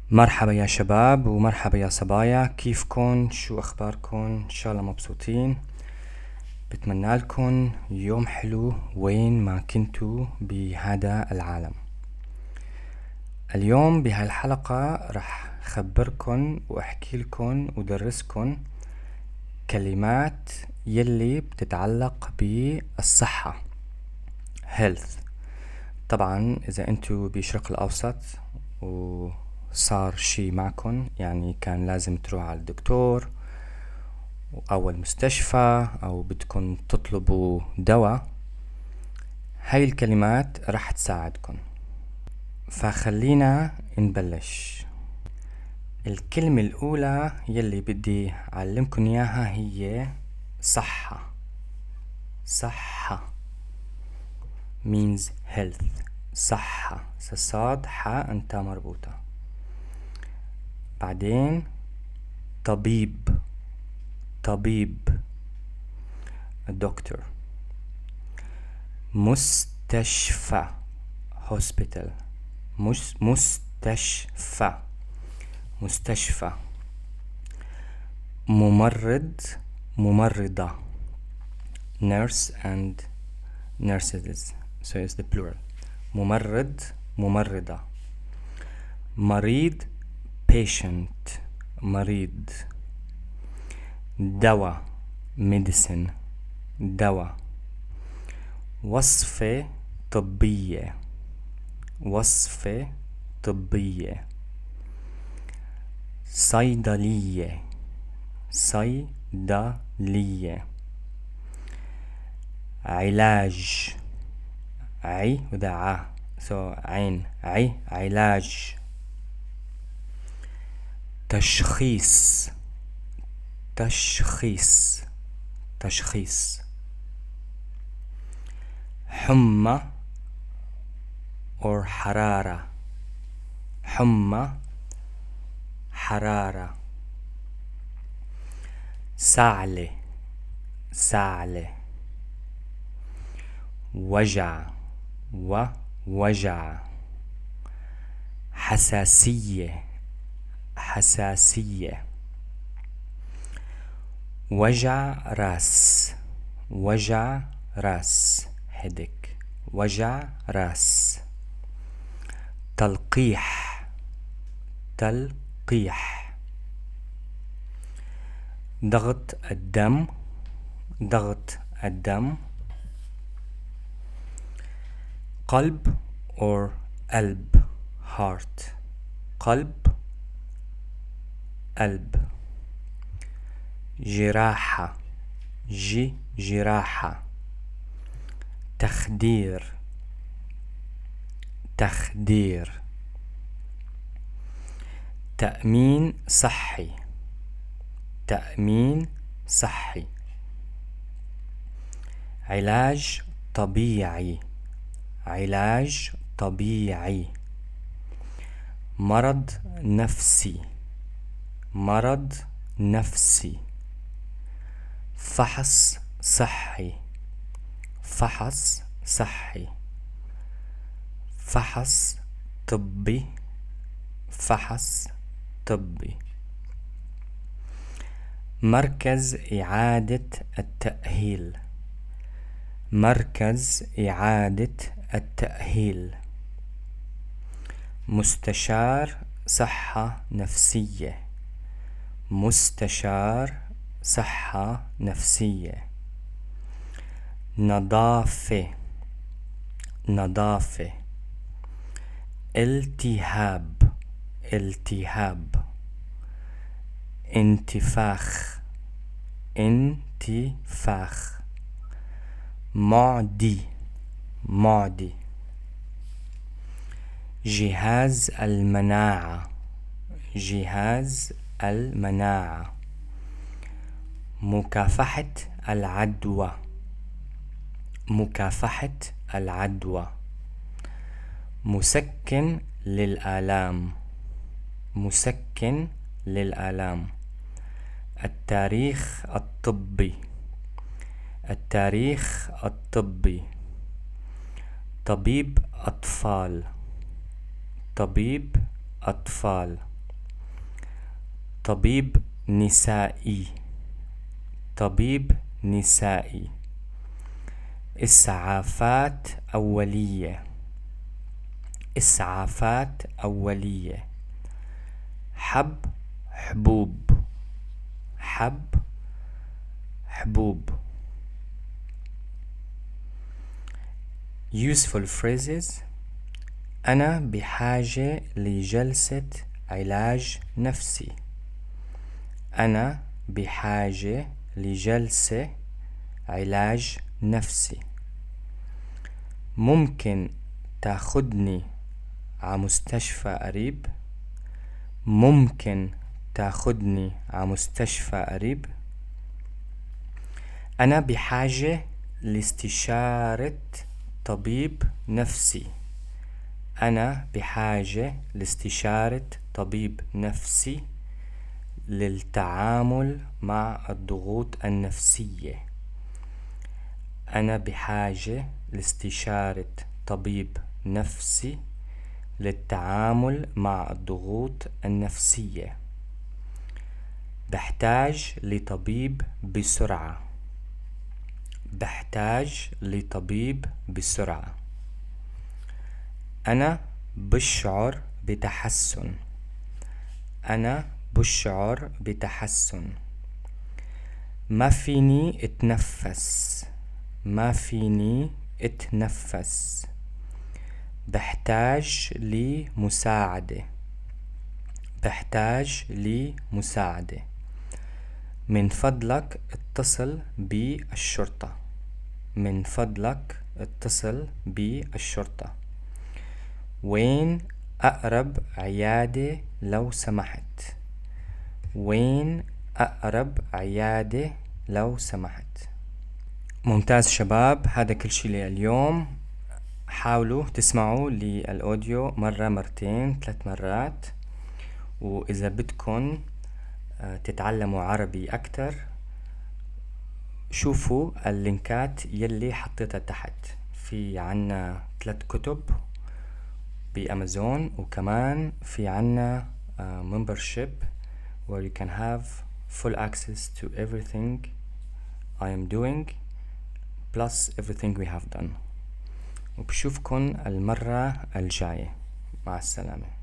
مرحبا يا شباب ومرحبا يا صبايا، كيفكن؟ شو اخباركن؟ ان شاء الله مبسوطين. بتمنى لكم يوم حلو وين ما كنتوا بهذا العالم. اليوم بهالحلقة رح خبركن واحكي لكم ودرسكن كلمات يلي بتتعلق بالصحة health. طبعا اذا انتوا بشرق الاوسط وصار شي معكن، يعني كان لازم تروح على الدكتور او المستشفى او بدكن تطلبوا دواء، هاي الكلمات رح تساعدكن. فخلينا نبلش. الكلمة الاولى يلي بدي اعلمكن اياها هي صحة. صحة means health. صحة صاد حاء انت مربوطة. بعدين طبيب. طبيب الدكتور. مستشفى hospital. مستشفى. مستشفى. ممرض. ممرضة nurse and nurses, so it's the plural. ممرض ممرضة. مريض patient. مريض. دواء medicine. دواء. وصفة طبية. وصفة طبية. صيدلية. صيدلية. علاج. عي ودا ع so عين عي علاج. تشخيص. تشخيص. تشخيص. حمى or حرارة. حمى حرارة. سعلة. سعلة. وجع ووجع. حساسية. حساسية. وجع راس. وجع راس headache. وجع راس. تلقيح. تلقيح. ضغط الدم. ضغط الدم. قلب or قلب heart. قلب قلب. جراحة. جراحة. تخدير. تخدير. تأمين صحي. تأمين صحي. علاج طبيعي. علاج طبيعي. مرض نفسي. مرض نفسي. فحص صحي. فحص صحي. فحص طبي. فحص طبي. مركز إعادة التأهيل. مركز إعادة التأهيل. مستشار صحة نفسية. مستشار صحة نفسية. نظافة. نظافة. التهاب. التهاب. انتفاخ. انتفاخ. معدي. معدي. جهاز المناعة. جهاز المناعة. مكافحة العدوى. مكافحة العدوى. مسكن للآلام. مسكن للآلام. التاريخ الطبي. التاريخ الطبي. طبيب أطفال. طبيب أطفال. طبيب نسائي. طبيب نسائي. إسعافات أولية. إسعافات أولية. حب حبوب. حب حبوب. useful phrases. أنا بحاجة لجلسة علاج نفسي. أنا بحاجة لجلسة علاج نفسي. ممكن تاخدني ع مستشفى قريب. ممكن تاخدني ع مستشفى قريب. أنا بحاجة لاستشارة طبيب نفسي. أنا بحاجة لاستشارة طبيب نفسي للتعامل مع الضغوط النفسية. أنا بحاجة لاستشارة طبيب نفسي للتعامل مع الضغوط النفسية. بحتاج لطبيب بسرعة. بحتاج لطبيب بسرعة. أنا بشعر بتحسن. أنا بشعر بتحسن. ما فيني اتنفس. ما فيني اتنفس. بحتاج لمساعدة. بحتاج لمساعدة. من فضلك اتصل بالشرطة. من فضلك اتصل بالشرطة. وين أقرب عيادة لو سمحت؟ وين أقرب عيادة لو سمحت؟ ممتاز شباب، هذا كل شي لليوم. حاولوا تسمعوا للأوديو مرة مرتين 3 مرات، وإذا بدكن تتعلموا عربي أكتر شوفوا اللينكات يلي حطيتها تحت. في عنا 3 كتب بأمازون، وكمان في عنا membership where you can have full access to everything I am doing plus everything we have done. وبشوفكن المرة الجاية. مع السلامة.